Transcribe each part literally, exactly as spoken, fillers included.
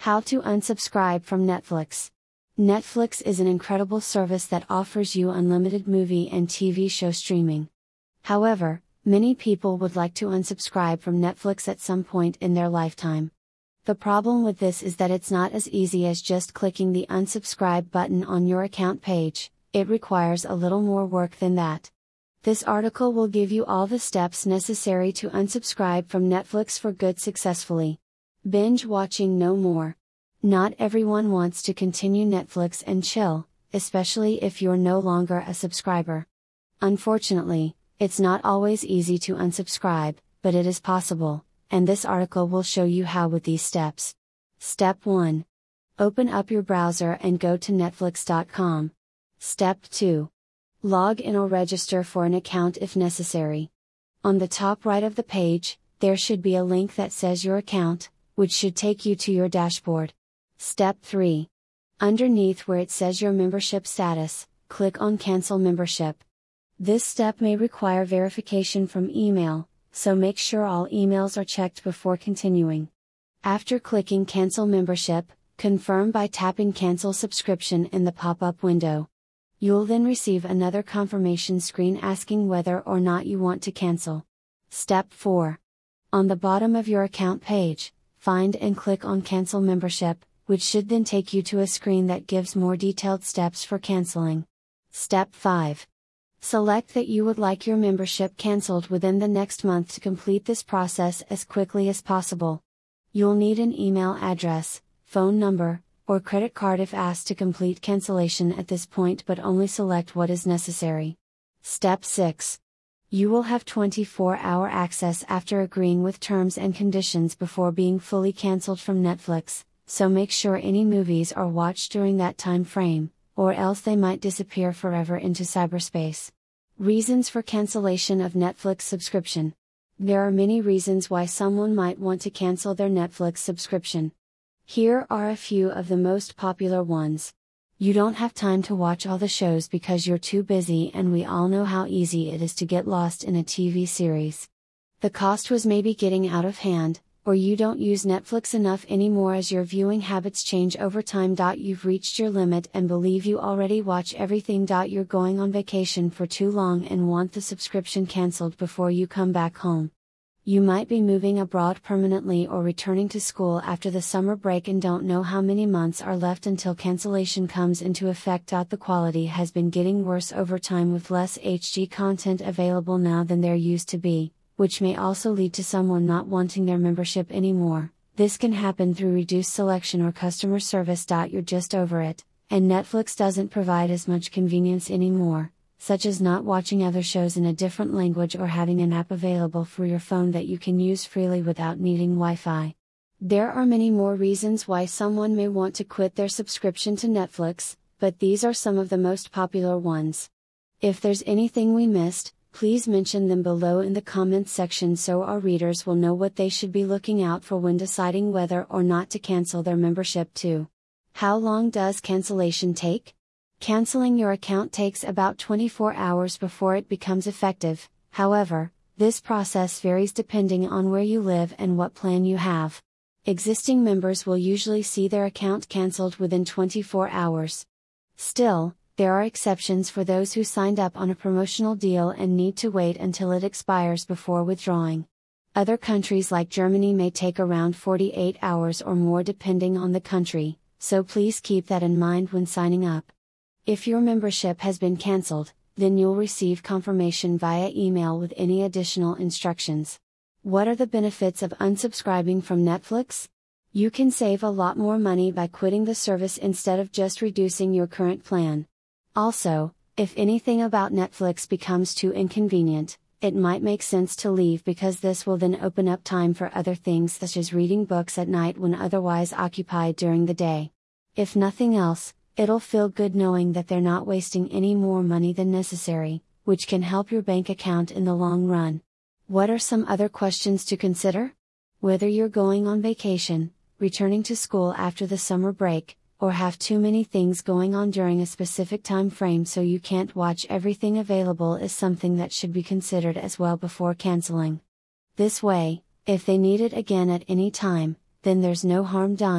How to unsubscribe from Netflix. Netflix is an incredible service that offers you unlimited movie and T V show streaming. However, many people would like to unsubscribe from Netflix at some point in their lifetime. The problem with this is that it's not as easy as just clicking the unsubscribe button on your account page. It requires a little more work than that. This article will give you all the steps necessary to unsubscribe from Netflix for good successfully. Binge watching no more. Not everyone wants to continue Netflix and chill, especially if you're no longer a subscriber. Unfortunately, it's not always easy to unsubscribe, but it is possible, and this article will show you how with these steps. Step one. Open up your browser and go to netflix dot com. Step two. Log in or register for an account if necessary. On the top right of the page, there should be a link that says your account, which should take you to your dashboard. Step three. Underneath where it says your membership status, click on Cancel Membership. This step may require verification from email, so make sure all emails are checked before continuing. After clicking Cancel Membership, confirm by tapping Cancel Subscription in the pop-up window. You'll then receive another confirmation screen asking whether or not you want to cancel. Step four. On the bottom of your account page, find and click on Cancel Membership, which should then take you to a screen that gives more detailed steps for canceling. Step five. Select that you would like your membership canceled within the next month to complete this process as quickly as possible. You'll need an email address, phone number, or credit card if asked to complete cancellation at this point, but only select what is necessary. Step six. You will have twenty-four hour access after agreeing with terms and conditions before being fully cancelled from Netflix, so make sure any movies are watched during that time frame, or else they might disappear forever into cyberspace. Reasons for cancellation of Netflix subscription. There are many reasons why someone might want to cancel their Netflix subscription. Here are a few of the most popular ones. You don't have time to watch all the shows because you're too busy, and we all know how easy it is to get lost in a T V series. The cost was maybe getting out of hand, or you don't use Netflix enough anymore as your viewing habits change over time. You've reached your limit and believe you already watch everything. You're going on vacation for too long and want the subscription cancelled before you come back home. You might be moving abroad permanently or returning to school after the summer break and don't know how many months are left until cancellation comes into effect. The quality has been getting worse over time with less H D content available now than there used to be, which may also lead to someone not wanting their membership anymore. This can happen through reduced selection or customer service. You're just over it, and Netflix doesn't provide as much convenience anymore, such as not watching other shows in a different language or having an app available for your phone that you can use freely without needing Wi-Fi. There are many more reasons why someone may want to quit their subscription to Netflix, but these are some of the most popular ones. If there's anything we missed, please mention them below in the comments section so our readers will know what they should be looking out for when deciding whether or not to cancel their membership too. How long does cancellation take? Canceling your account takes about twenty-four hours before it becomes effective. However, this process varies depending on where you live and what plan you have. Existing members will usually see their account cancelled within twenty-four hours. Still, there are exceptions for those who signed up on a promotional deal and need to wait until it expires before withdrawing. Other countries like Germany may take around forty-eight hours or more depending on the country, so please keep that in mind when signing up. If your membership has been cancelled, then you'll receive confirmation via email with any additional instructions. What are the benefits of unsubscribing from Netflix? You can save a lot more money by quitting the service instead of just reducing your current plan. Also, if anything about Netflix becomes too inconvenient, it might make sense to leave because this will then open up time for other things such as reading books at night when otherwise occupied during the day. If nothing else, it'll feel good knowing that they're not wasting any more money than necessary, which can help your bank account in the long run. What are some other questions to consider? Whether you're going on vacation, returning to school after the summer break, or have too many things going on during a specific time frame so you can't watch everything available is something that should be considered as well before canceling. This way, if they need it again at any time, then there's no harm done,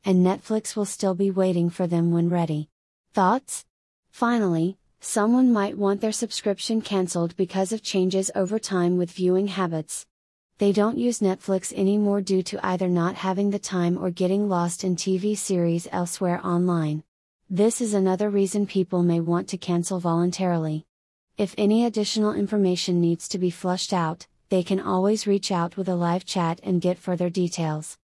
and Netflix will still be waiting for them when ready. Thoughts? Finally, someone might want their subscription cancelled because of changes over time with viewing habits. They don't use Netflix anymore due to either not having the time or getting lost in T V series elsewhere online. This is another reason people may want to cancel voluntarily. If any additional information needs to be flushed out, they can always reach out with a live chat and get further details.